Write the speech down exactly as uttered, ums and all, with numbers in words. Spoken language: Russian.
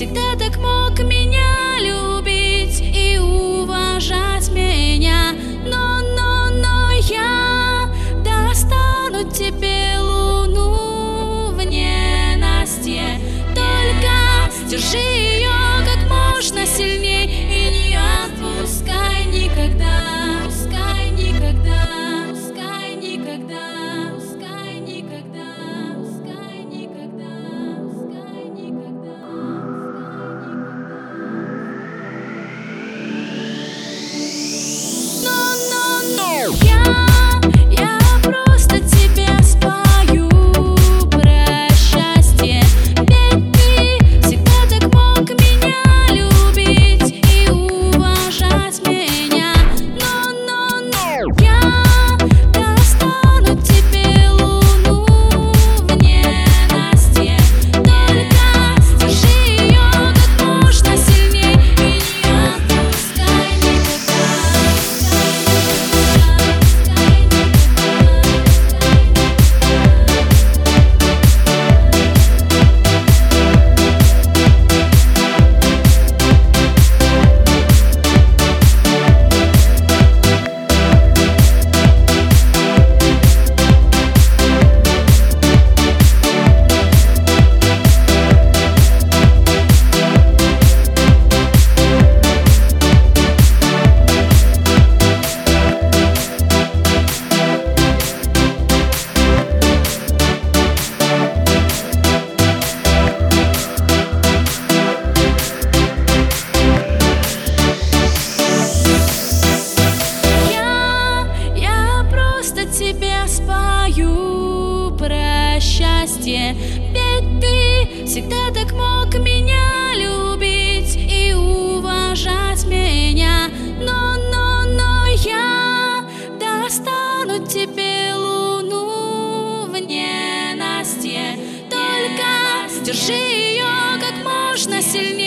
всегда так мог меня любить и уважать меня. Но, но, но я достану тебе луну в ненастье. Только держи ее как можно сильней и не отпускай никогда. Пускай никогда, пускай никогда, пускай никогда, пускай никогда, пускай никогда. Но, но, но я Я просто тебе спою про счастье. Ведь ты всегда так мог меня любить и уважать меня. Но, но, но я достану тебе луну в ненастье. Только держи ее как можно сильней и не отпускай никогда. Тебе спою про счастье. Ведь ты всегда так мог меня любить и уважать меня. Но, но, но я достану тебе луну в ненастье. Только держи ее как можно сильнее.